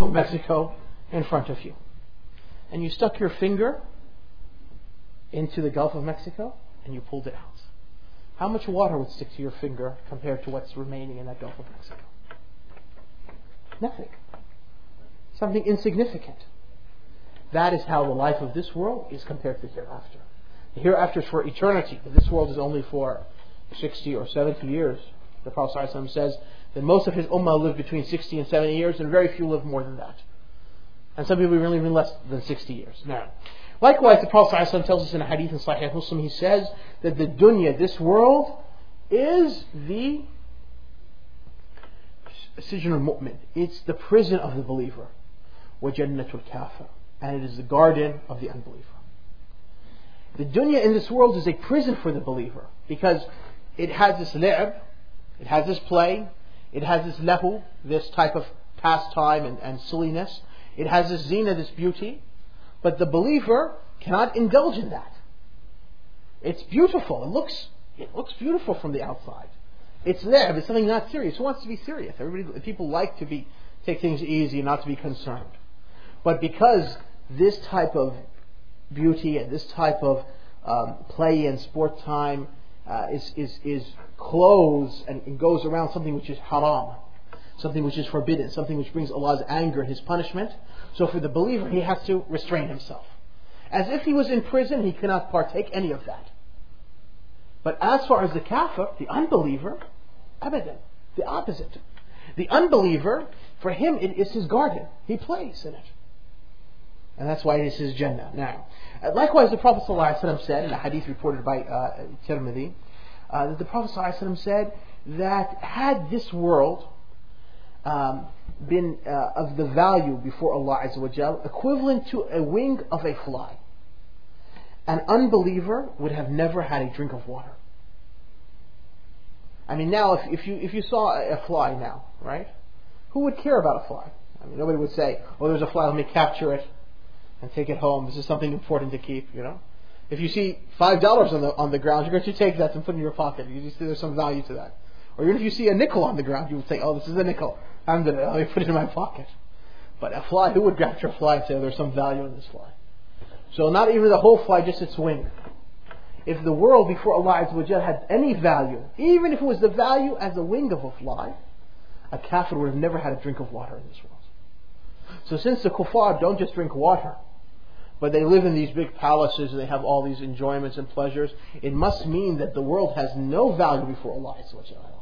of Mexico in front of you. And you stuck your finger into the Gulf of Mexico and you pulled it out. How much water would stick to your finger compared to what's remaining in that Gulf of Mexico? Nothing. Something insignificant. That is how the life of this world is compared to the hereafter. The hereafter is for eternity, but this world is only for 60 or 70 years. The Prophet ﷺ says that most of his ummah live between 60 and 70 years, and very few live more than that. And some people really live less than 60 years. Now, likewise, the Prophet ﷺ tells us in a hadith in Sahih Muslim, he says that the dunya, this world, is the sijn al-mu'min. It's the prison of the believer. وَجَنَّةُ الْكَافِرِ. And it is the garden of the unbeliever. The dunya in this world is a prison for the believer, because it has this li'ab, it has this play, it has this lahu, this type of pastime and silliness. It has this zina, this beauty. But the believer cannot indulge in that. It's beautiful. It looks beautiful from the outside. It's li'ab, it's something not serious. Who wants to be serious? People like to take things easy and not to be concerned. But because this type of beauty and this type of play and sport time is clothes and goes around something which is haram, something which is forbidden, something which brings Allah's anger and His punishment. So for the believer, he has to restrain himself. As if he was in prison, he cannot partake any of that. But as far as the kafir, the unbeliever, abadan, the opposite. The unbeliever, for him, it is his garden. He plays in it. And that's why it is his Jannah. Now, likewise, the Prophet ﷺ said, in a hadith reported by Tirmidhi, that the Prophet ﷺ said that had this world been of the value before Allah Azza wa Jal, equivalent to a wing of a fly, an unbeliever would have never had a drink of water. I mean, now if you saw a fly now, right? Who would care about a fly? I mean, nobody would say, "Oh, there's a fly, let me capture it and take it home. This is something important to keep." You know, if you see $5 on the ground, you're going to take that and put it in your pocket. You see there's some value to that. Or even if you see a nickel on the ground, you would say, "Oh, this is a nickel. I'm going to put it in my pocket." But a fly, who would capture a fly and say, "Oh, there's some value in this fly"? So not even the whole fly, just its wing. If the world before Allah Azza wa Jal had any value, even if it was the value as the wing of a fly, a kafir would have never had a drink of water in this world. So since the kuffar don't just drink water, but they live in these big palaces and they have all these enjoyments and pleasures, it must mean that the world has no value before Allah Azza wa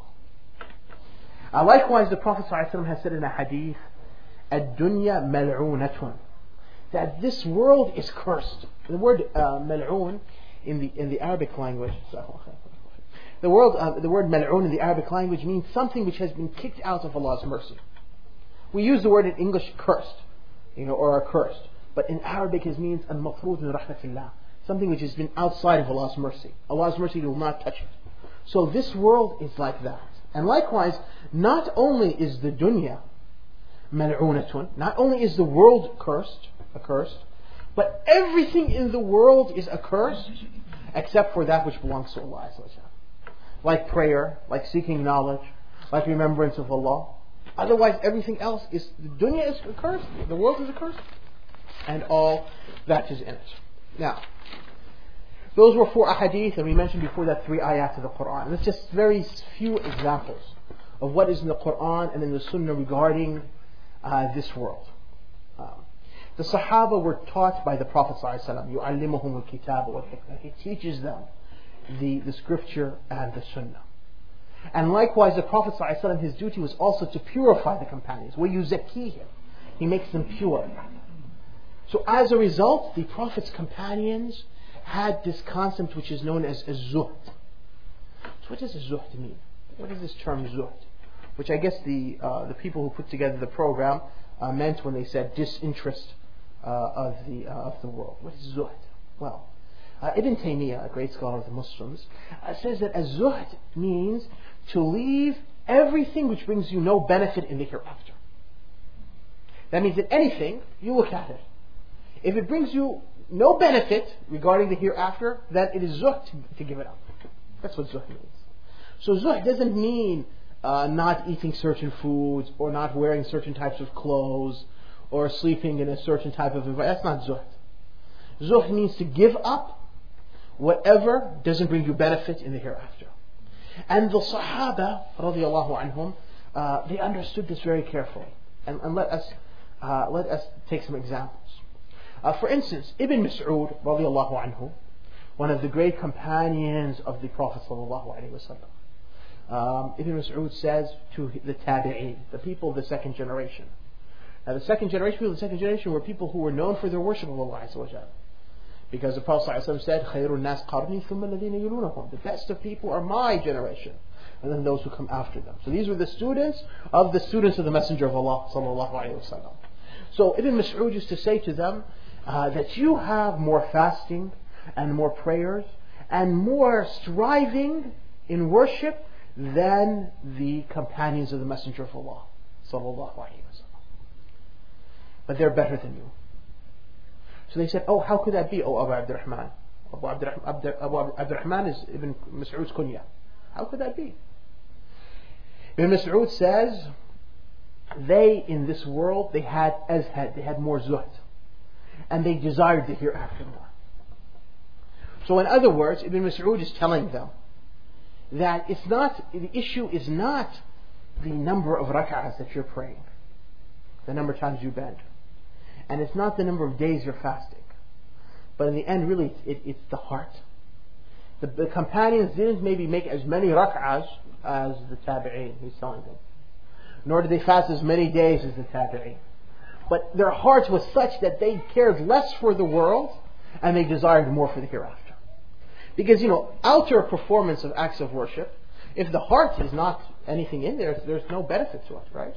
Jal. Likewise, the Prophet ﷺ has said in a hadith, "Ad-dunya mal'unatun," that this world is cursed. The word mal'un in the Arabic language, the word mal'un in the Arabic language means something which has been kicked out of Allah's mercy. We use the word in English cursed, or accursed, but in Arabic it means al-mafrud min rahmatillah, something which has been outside of Allah's mercy. Allah's mercy will not touch it. So this world is like that. And likewise, not only is the dunya mal'unatun, not only is the world accursed, but everything in the world is accursed except for that which belongs to Allah. Like prayer, like seeking knowledge, like remembrance of Allah. Otherwise, everything else the dunya is accursed, the world is accursed, and all that is in it. Now, those were 4 ahadith, and we mentioned before that 3 ayat of the Quran. And it's just very few examples of what is in the Quran and in the Sunnah regarding this world. The Sahaba were taught by the Prophet ﷺ, يُعَلِّمُهُمُ الْكِتَابَ وَالْحِكْمَةِ. He teaches them the scripture and the Sunnah. And likewise, the Prophet ﷺ, his duty was also to purify the companions. وَيُزَكِّيهِمْ. He makes them pure. So as a result, the Prophet's companions had this concept which is known as zuhd. So what does zuhd mean? What is this term zuhd? Which I guess the people who put together the program meant when they said disinterest of the world. What is zuhd? Well, Ibn Taymiyyah, a great scholar of the Muslims, says that zuhd means to leave everything which brings you no benefit in the hereafter. That means that anything, you look at it. If it brings you no benefit regarding the hereafter, then it is zuhd to give it up. That's what zuhd means. So zuhd doesn't mean not eating certain foods, or not wearing certain types of clothes, or sleeping in a certain type of environment. That's not zuhd. Zuhd means to give up whatever doesn't bring you benefit in the hereafter. And the Sahaba, radiallahu anhum, they understood this very carefully. And let us take some examples. For instance, Ibn Mas'ud, radiallahu anhu, one of the great companions of the Prophet sallallahu alaihi wasallam. Ibn Mas'ud says to the Tabi'een, the people of the second generation. Now the second generation were people who were known for their worship of Allah Azza wa Jalla. Because the Prophet ﷺ said, خَيْرُ النَّاسِ قَرْنِي ثُمَّ الَّذِينَ يَلُونَهُم. The best of people are my generation, and then those who come after them. So these were the students of the Messenger of Allah sallallahu alaihi wasallam. So Ibn Mas'ud used to say to them that you have more fasting and more prayers and more striving in worship than the companions of the Messenger of Allah sallallahu alaihi wasallam. But they're better than you. So they said, oh, how could that be, oh Abu Abdurrahman? Abu Abdurrahman is Ibn Mas'ud's kunya. How could that be? Ibn Mas'ud says, they in this world, they had more zuhd. And they desired the hereafter more. So in other words, Ibn Mas'ud is telling them that the issue is not the number of rak'ahs that you're praying, the number of times you bend. And it's not the number of days you're fasting. But in the end, really, it's the heart. The companions didn't maybe make as many rak'ahs as the tabi'een, he's telling them. Nor did they fast as many days as the tabi'een. But their heart was such that they cared less for the world and they desired more for the hereafter. Because, outer performance of acts of worship, if the heart is not anything in there, there's no benefit to it, right?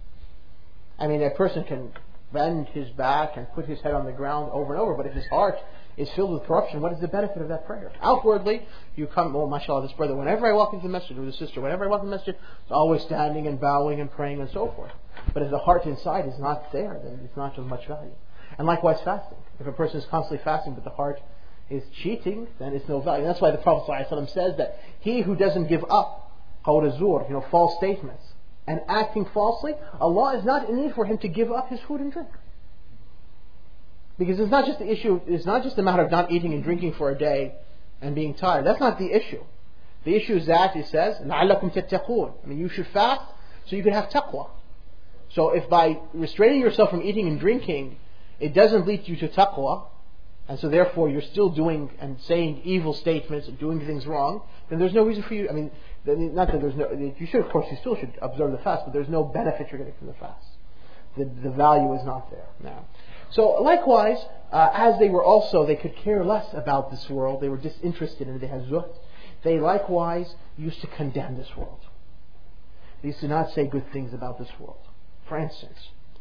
I mean, a person can bend his back and put his head on the ground over and over, but if his heart is filled with corruption, what is the benefit of that prayer? Outwardly, you come, oh mashallah, this brother, whenever I walk into the masjid, or the sister, whenever I walk into the masjid, it's always standing and bowing and praying and so forth. But if the heart inside is not there, then it's not of much value. And likewise fasting. If a person is constantly fasting but the heart is cheating, then it's no value. And that's why the Prophet ﷺ says that he who doesn't give up qawl az-zur, false statements, and acting falsely, Allah is not in need for him to give up his food and drink. Because it's not just the issue, it's not just a matter of not eating and drinking for a day and being tired. That's not the issue. The issue is that, it says, لَعَلَّكُمْ تَتَّقُونَ. You should fast so you can have taqwa. So if by restraining yourself from eating and drinking, it doesn't lead you to taqwa, and so therefore you're still doing and saying evil statements and doing things wrong, then there's no reason for you, not that there's no, you should, of course, you still should observe the fast, but there's no benefit you're getting from the fast. The value is not there now. So likewise, as they could care less about this world, they were disinterested in it, they had zuhd, they likewise used to condemn this world. They used to not say good things about this world. For instance,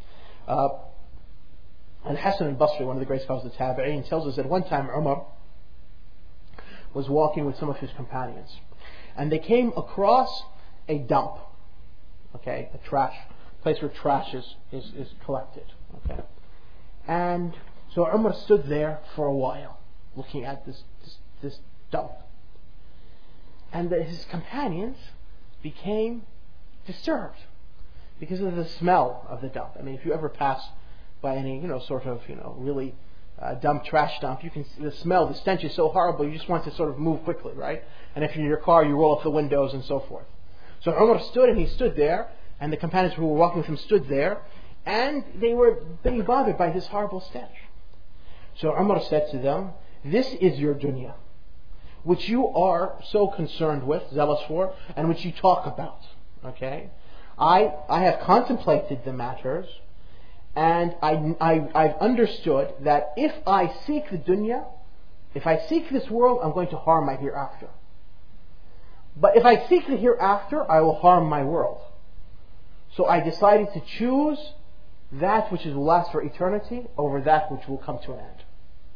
Al-Hasan al-Basri, one of the great scholars of the Tabi'een, tells us that one time Umar was walking with some of his companions, and they came across a dump, a trash, place where trash is collected. And so Umar stood there for a while, looking at this dump. And his companions became disturbed because of the smell of the dump. If you ever pass by any, really trash dump, you can see the smell, the stench is so horrible, you just want to sort of move quickly, right? And if you're in your car, you roll up the windows and so forth. So Umar stood there, and the companions who were walking with him stood there, and they were being bothered by this horrible stench. So Umar said to them, this is your dunya, which you are so concerned with, zealous for, and which you talk about. I have contemplated the matters, and I've understood that if I seek the dunya, if I seek this world, I'm going to harm my hereafter. But if I seek the hereafter, I will harm my world. So I decided to choose that which will last for eternity over that which will come to an end.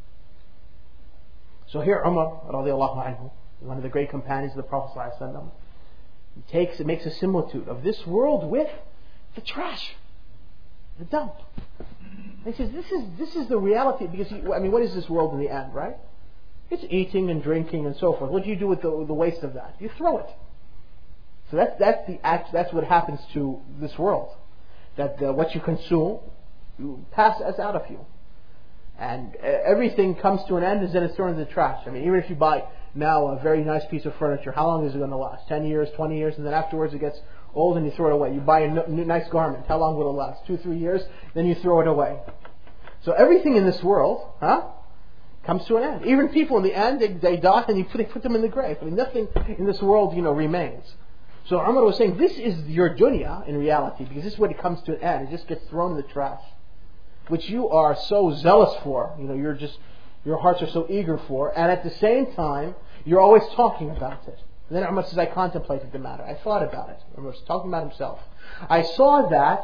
So here Umar, radiallahu anhu, one of the great companions of the Prophet ﷺ, makes a similitude of this world with the trash, the dump. And he says, this is the reality, because what is this world in the end, right? It's eating and drinking and so forth. What do you do with the waste of that? You throw it. So that's what happens to this world. That what you consume you pass us out of you. And everything comes to an end and then it's thrown in the trash. I mean, even if you buy now a very nice piece of furniture, how long is it going to last? 10 years, 20 years, and then afterwards it gets old and you throw it away. You buy a nice garment, how long will it last? 2-3 years, then you throw it away. So everything in this world, comes to an end. Even people in the end, they die and they put them in the grave. I mean, nothing in this world, remains. So Umar was saying, this is your dunya in reality, because this is when it comes to an end. It just gets thrown in the trash, which you are so zealous for. Your hearts are so eager for, and at the same time, you're always talking about it. And then Umar says, I contemplated the matter. I thought about it. Umar was talking about himself. I saw that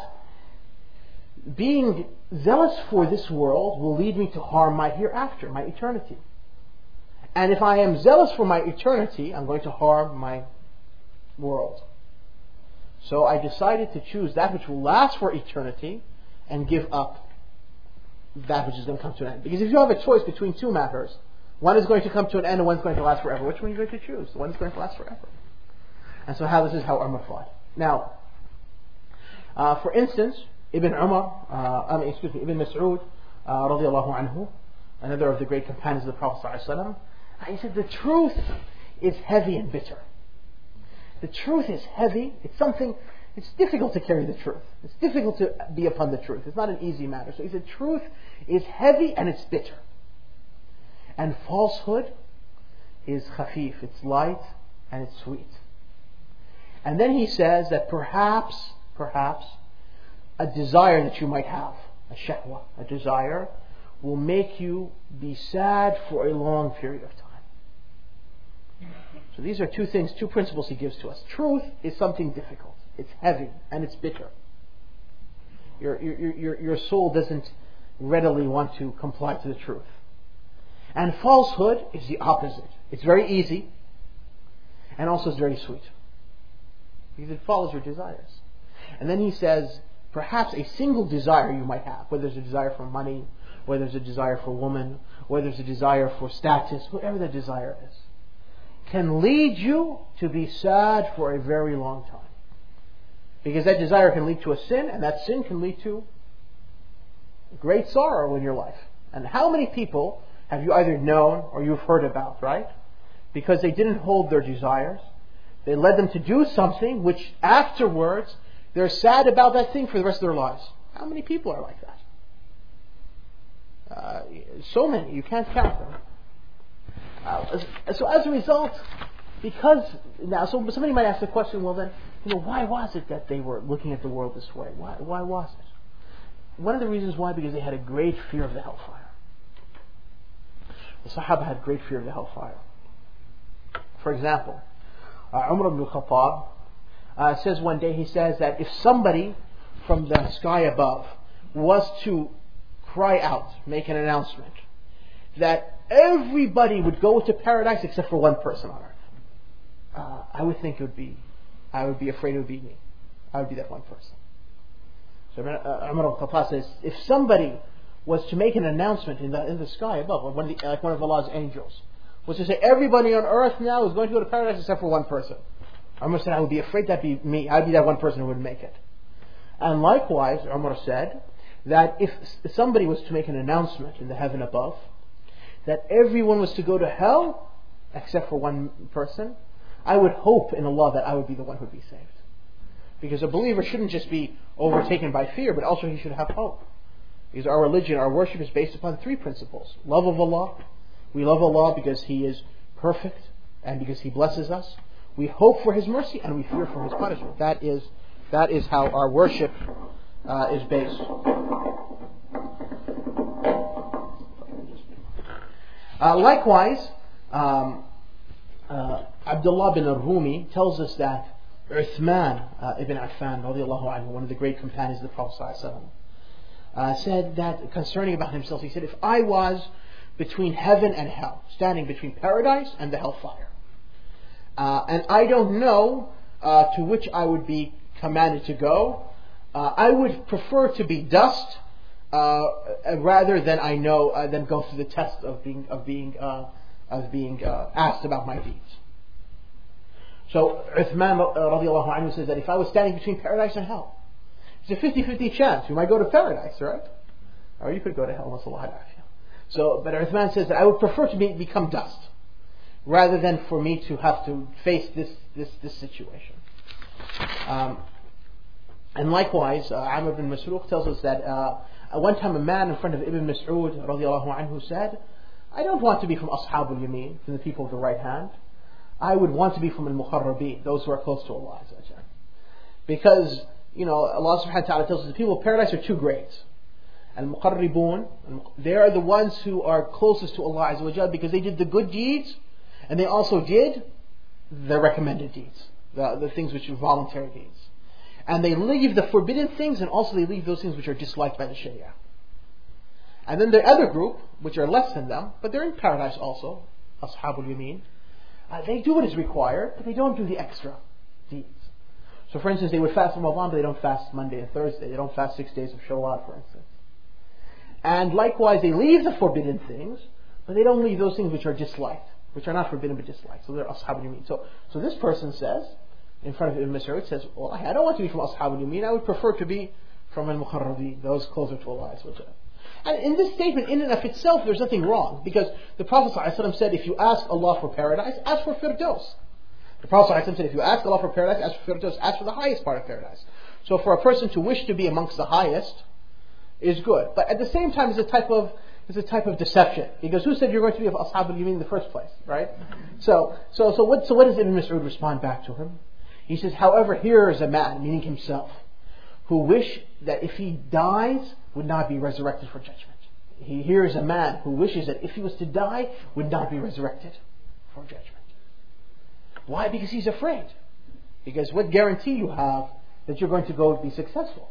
being zealous for this world will lead me to harm my hereafter, my eternity. And if I am zealous for my eternity, I'm going to harm my world. So I decided to choose that which will last for eternity and give up that which is going to come to an end. Because if you have a choice between two matters, one is going to come to an end and one is going to last forever, which one are you going to choose? The one is going to last forever. And so this is how Umar thought. Now, for instance, Ibn Mas'ud, radiallahu anhu, another of the great companions of the Prophet ﷺ, he said, the truth is heavy and bitter. The truth is heavy. It's difficult to carry the truth. It's difficult to be upon the truth. It's not an easy matter. So he said, truth is heavy and it's bitter. And falsehood is khafif. It's light and it's sweet. And then he says that perhaps, a desire that you might have, a shahwa, a desire, will make you be sad for a long period of time. So these are two principles he gives to us. Truth is something difficult. It's heavy and it's bitter. Your soul doesn't readily want to comply to the truth. And falsehood is the opposite. It's very easy and also it's very sweet, because it follows your desires. And then he says, perhaps a single desire you might have, whether there's a desire for money, whether there's a desire for woman, whether there's a desire for status, whatever the desire is, can lead you to be sad for a very long time. Because that desire can lead to a sin, and that sin can lead to great sorrow in your life. And how many people have you either known or you've heard about, right? Because they didn't hold their desires. They led them to do something which afterwards they're sad about that thing for the rest of their lives. How many people are like that? So many, you can't count them. So as a result, so somebody might ask the question, well then, why was it that they were looking at the world this way? Why was it? One of the reasons why, because they had a great fear of the hellfire. The Sahaba had great fear of the hellfire. For example, Umar ibn al-Khattab says one day, he says that if somebody from the sky above was to cry out, make an announcement, that everybody would go to paradise except for one person on earth, I would be afraid it would be me. I would be that one person. So Umar al-Khattab says, if somebody was to make an announcement in the sky above, like one of Allah's angels, was to say everybody on earth now is going to go to paradise except for one person, Umar said, I would be afraid that'd be me. I'd be that one person who would make it. And likewise, Umar said that if somebody was to make an announcement in the heaven above that everyone was to go to hell except for one person, I would hope in Allah that I would be the one who would be saved. Because a believer shouldn't just be overtaken by fear, but also he should have hope. Because our religion, our worship is based upon three principles. Love of Allah. We love Allah because He is perfect and because He blesses us. We hope for His mercy and we fear for His punishment. That is how our worship is based. Likewise, Abdullah bin al-Rumi tells us that Uthman ibn Affan, radiallahu anhu, one of the great companions of the Prophet ﷺ, said that concerning about himself, he said, if I was between heaven and hell, standing between paradise and the hellfire, and I don't know to which I would be commanded to go, I would prefer to be dust rather than than go through the test of being asked about my deeds. So Uthman radiallahu anhu says that if I was standing between paradise and hell, it's a 50-50 chance. You might go to paradise, right? or you could go to hell. Nasallahu al-afiyah. So, but Uthman says that I would prefer to become dust rather than for me to have to face this situation. And likewise, Amr ibn Masruq tells us that one time a man in front of Ibn Mas'ud radiallahu anhu said, I don't want to be from Ashabul Yameen, from the people of the right hand. I would want to be from Al-Muqarrabeen, those who are close to Allah. Because, Allah subhanahu wa ta'ala tells us the people of paradise are two grades. Al-Muqarribun, they are the ones who are closest to Allah Azza wa Jal because they did the good deeds and they also did the recommended deeds, the things which are voluntary deeds. And they leave the forbidden things and also they leave those things which are disliked by the Sharia. And then the other group, which are less than them, but they're in paradise also, Ashabul Yameen, they do what is required, but they don't do the extra deeds. So for instance, they would fast Ramadan, but they don't fast Monday and Thursday. They don't fast 6 days of Shawwal, for instance. And likewise, they leave the forbidden things, but they don't leave those things which are disliked, which are not forbidden but disliked. So they're Ashabul Yameen. So this person says, in front of Ibn Mas'ud, says, well, I don't want to be from Ashabul Yameen. I would prefer to be from Al-Muqarrabeen, those closer to Allah Azza wa Jalla. And in this statement, in and of itself, there's nothing wrong. Because the Prophet ﷺ said, if you ask Allah for paradise, ask for Firdaus. The Prophet ﷺ said, if you ask Allah for paradise, ask for Firdaus, ask for the highest part of paradise. So for a person to wish to be amongst the highest is good. But at the same time, it's a type of deception. Because who said you're going to be of Ashab al-Yamin in the first place, right? So what does Ibn Mas'ud respond back to him? He says, however, here is a man, meaning himself, who wish that if he dies, would not be resurrected for judgment. Here is a man who wishes that if he was to die, would not be resurrected for judgment. Why? Because he's afraid. Because what guarantee you have that you're going to go be successful?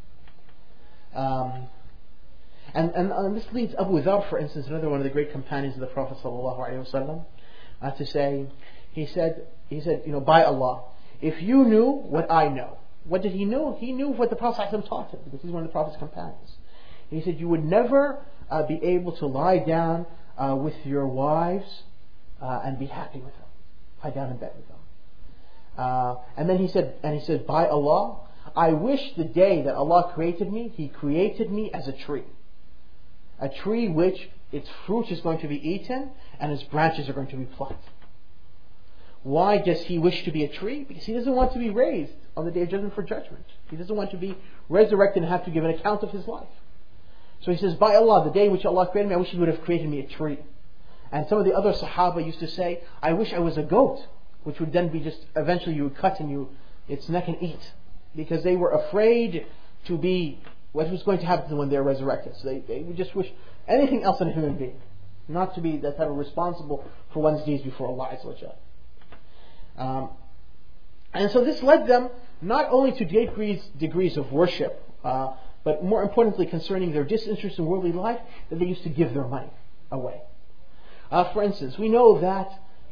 And this leads Abu Dhar, for instance, another one of the great companions of the Prophet ﷺ, to say, he said, by Allah, if you knew what I know. What did he know? He knew what the Prophet ﷺ taught him, because he's one of the Prophet's companions. And he said, you would never be able to lie down with your wives and be happy with them. Lie down in bed with them. And then he said, by Allah, I wish the day that Allah created me, He created me as a tree. A tree which its fruit is going to be eaten and its branches are going to be plucked. Why does he wish to be a tree? Because he doesn't want to be raised on the day of judgment for judgment. He doesn't want to be resurrected and have to give an account of his life. So he says, by Allah, the day which Allah created me, I wish He would have created me a tree. And some of the other Sahaba used to say, I wish I was a goat, which would then be just, eventually you would cut its neck and eat. Because they were afraid to be what was going to happen to them when they're resurrected. So they would just wish anything else than a human being. Not to be that type of responsible for one's deeds before Allah Azza wa Jalla. And so this led them not only to degrees of worship, but more importantly concerning their disinterest in worldly life, that they used to give their money away. For instance, we know that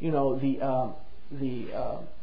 the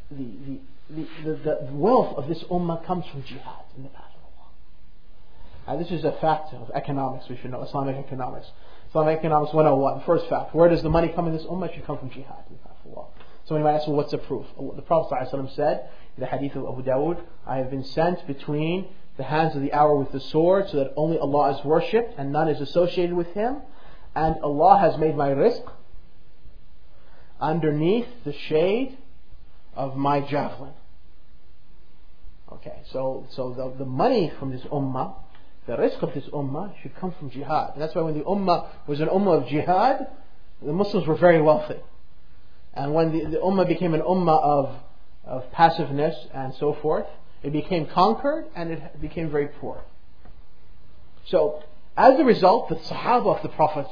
wealth of this ummah comes from jihad in the path of Allah. This is a fact of economics. We should know Islamic economics. Islamic economics 101. First fact: where does the money come in this ummah? It should come from jihad in the path of Allah. Somebody might ask, well, what's the proof? The Prophet ﷺ said in the hadith of Abu Dawud, I have been sent between the hands of the hour with the sword, so that only Allah is worshipped and none is associated with Him, and Allah has made my rizq underneath the shade of my javelin. Okay, so the money from this ummah, the rizq of this ummah, should come from jihad. And that's why when the ummah was an ummah of jihad, the Muslims were very wealthy. And when the ummah became an ummah of passiveness and so forth, it became conquered and it became very poor. So, as a result, the Sahaba of the Prophet,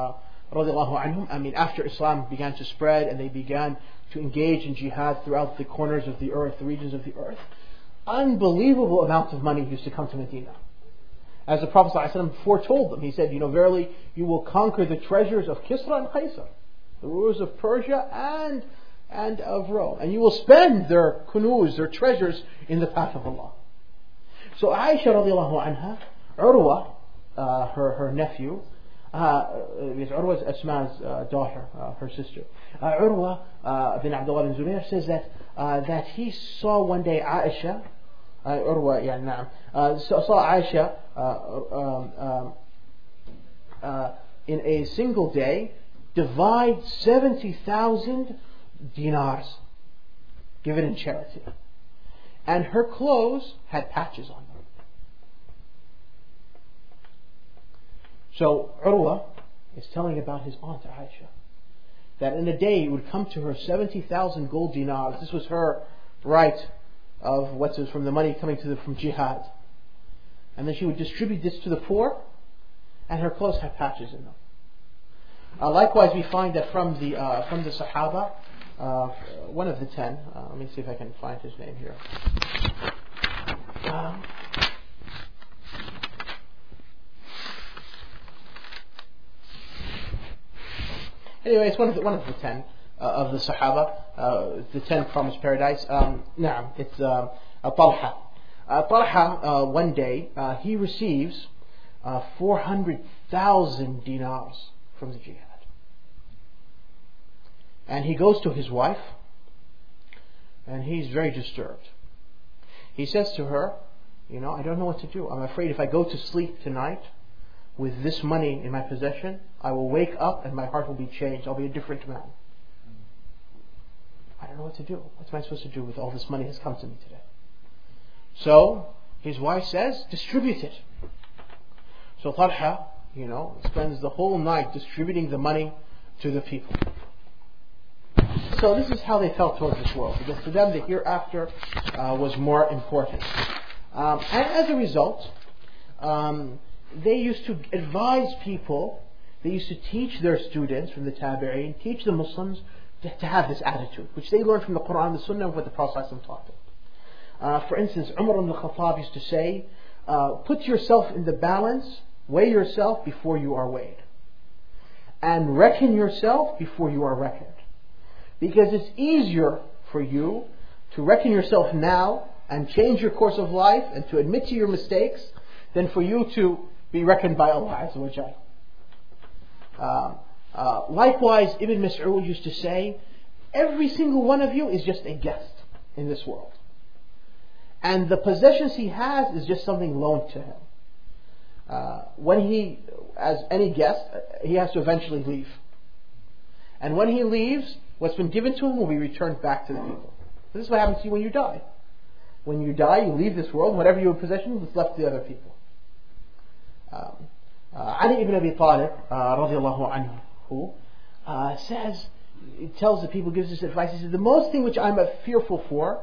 after Islam began to spread and they began to engage in jihad throughout the corners of the earth, the regions of the earth, unbelievable amounts of money used to come to Medina. As the Prophet ﷺ foretold them, he said, verily you will conquer the treasures of Kisra and Qaisar, the rulers of Persia and of Rome, and you will spend their kunuz, their treasures, in the path of Allah. So Aisha radiallahu anha, Urwa, her nephew, because Urwa is Asma's daughter, her sister. Urwa bin Abdullah bin Zubayr says that he saw one day Aisha, Urwa, saw Aisha in a single day, divide 70,000 dinars, give it in charity. And her clothes had patches on them. So Urwa is telling about his aunt Aisha, that in a day it would come to her 70,000 gold dinars. This was her right of what's from the money coming to from jihad. And then she would distribute this to the poor, and her clothes had patches in them. Likewise, we find that from the Sahaba, one of the 10. Let me see if I can find his name here. Anyway, it's one of the 10 of the Sahaba, the 10 promised paradise. It's Talha. Talha, one day, he receives 400,000 dinars from the jihad. And he goes to his wife, and he's very disturbed. He says to her, I don't know what to do. I'm afraid if I go to sleep tonight with this money in my possession, I will wake up and my heart will be changed. I'll be a different man. I don't know what to do. What am I supposed to do with all this money that's come to me today? So his wife says, distribute it. So Talha, spends the whole night distributing the money to the people. So this is how they felt towards this world, because to them the hereafter was more important. And as a result, they used to advise people, they used to teach their students from the Tabi'een, teach the Muslims to have this attitude, which they learned from the Quran, the Sunnah, and what the Prophet taught them. For instance, Umar ibn Khattab used to say, put yourself in the balance, weigh yourself before you are weighed, and reckon yourself before you are reckoned. Because it's easier for you to reckon yourself now and change your course of life and to admit to your mistakes than for you to be reckoned by Allah Azza wa Jal. Likewise, Ibn Mas'ud used to say, every single one of you is just a guest in this world. And the possessions he has is just something loaned to him. When he, as any guest, he has to eventually leave. And when he leaves, what's been given to him will be returned back to the people. This is what happens to you when you die. When you die, you leave this world, whatever you have possession is left to the other people. Ali ibn Abi Talib, radiallahu anhu, says, he tells the people, gives this advice, he says, the most thing which I'm fearful for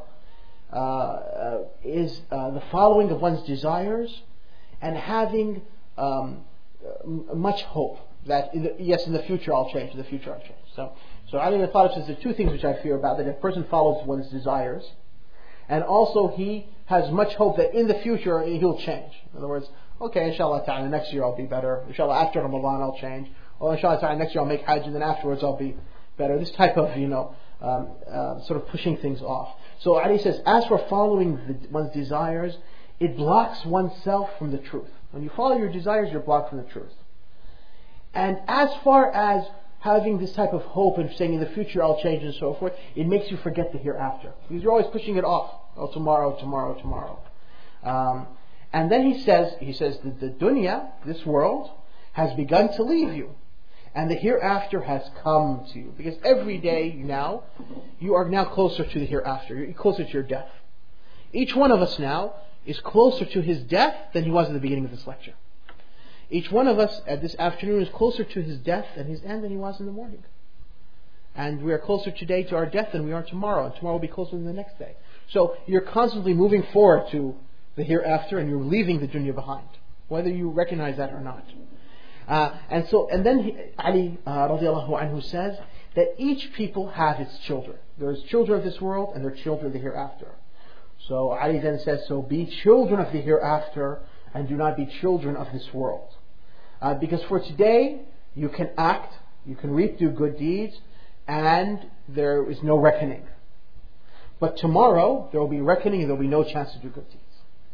is the following of one's desires and having much hope that in the future I'll change, So Ali ibn Abi Talib says there are two things which I fear about, that a person follows one's desires, and also he has much hope that in the future he'll change. In other words, okay, inshallah ta'ala, next year I'll be better. Inshallah, after Ramadan I'll change. Or inshallah ta'ala, next year I'll make Hajj, and then afterwards I'll be better. This type of, sort of pushing things off. So Ali says, as for following one's desires, it blocks oneself from the truth. When you follow your desires, you're blocked from the truth. And as far as having this type of hope and saying in the future I'll change and so forth, it makes you forget the hereafter. Because you're always pushing it off. Oh, tomorrow. And then he says that the dunya, this world, has begun to leave you. And the hereafter has come to you. Because every day now, you are now closer to the hereafter. You're closer to your death. Each one of us now is closer to his death than he was at the beginning of this lecture. Each one of us at this afternoon is closer to his death and his end than he was in the morning. And we are closer today to our death than we are tomorrow. And tomorrow will be closer than the next day. So you're constantly moving forward to the hereafter, and you're leaving the dunya behind, whether you recognize that or not. And then Ali radiallahu anhu says that each people have its children. There's children of this world and there are children of the hereafter. So Ali then says, so be children of the hereafter and do not be children of this world. Because for today, you can act, you can do good deeds, and there is no reckoning. But tomorrow, there will be reckoning and there will be no chance to do good deeds.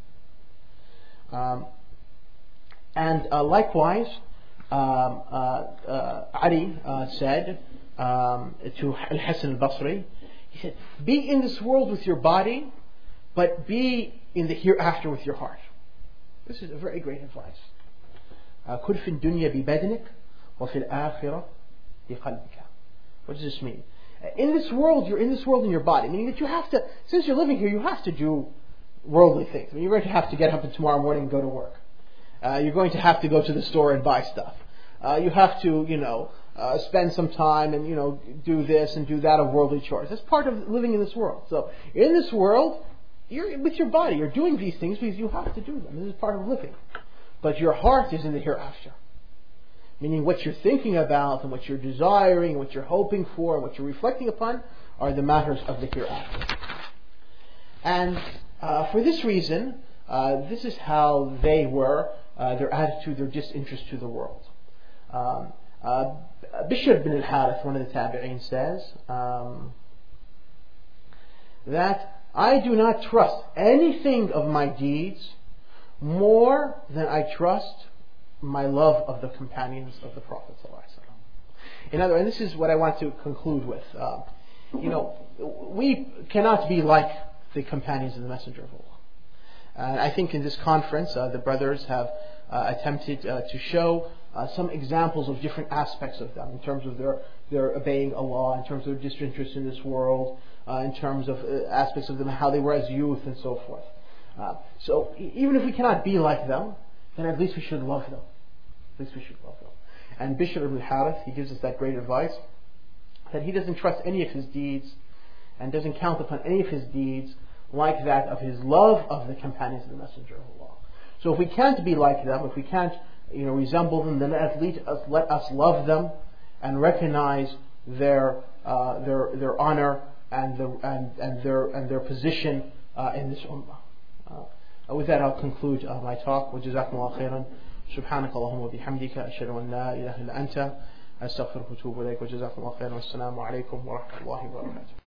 Likewise, Ali said to Al-Hasan al-Basri, he said, be in this world with your body, but be in the hereafter with your heart. This is a very great advice. كن في الدنيا ببدنك وَفِي الْآخِرَةِ بِقَلْبِكَ. What does this mean? In this world, you're in this world in your body, meaning that you have to, since you're living here, you have to do worldly things. I mean, you're going to have to get up tomorrow morning and go to work. You're going to have to go to the store and buy stuff. You have to, spend some time and, do this and do that of worldly chores. That's part of living in this world. So, in this world, you're with your body. You're doing these things because you have to do them. This is part of living. But your heart is in the hereafter. Meaning what you're thinking about and what you're desiring, what you're hoping for, and what you're reflecting upon are the matters of the hereafter. And for this reason, this is how they were, their attitude, their disinterest to the world. Bishr bin al-Harith, one of the Tabi'een, says that I do not trust anything of my deeds more than I trust my love of the companions of the Prophet ﷺ. In other words, and this is what I want to conclude with. We cannot be like the companions of the Messenger of Allah. And I think in this conference, the brothers have attempted to show some examples of different aspects of them, in terms of their obeying Allah, in terms of their disinterest in this world, in terms of aspects of them, how they were as youth, and so forth. So even if we cannot be like them, then at least we should love them. At least we should love them. And Bishr ibn al-Harith, he gives us that great advice, that he doesn't trust any of his deeds and doesn't count upon any of his deeds like that of his love of the companions of the Messenger of Allah. So if we can't be like them, if we can't resemble them, then at least let us love them and recognize their honor and their position in this ummah. With that, I'll conclude my talk. وجزاكم الله خيرا. سبحانك اللهم وبحمدك أشهد أن لا إله إلا أنت أستغفرك وأتوب إليك. وجزاكم الله خيرا. والسلام عليكم ورحمة الله وبركاته.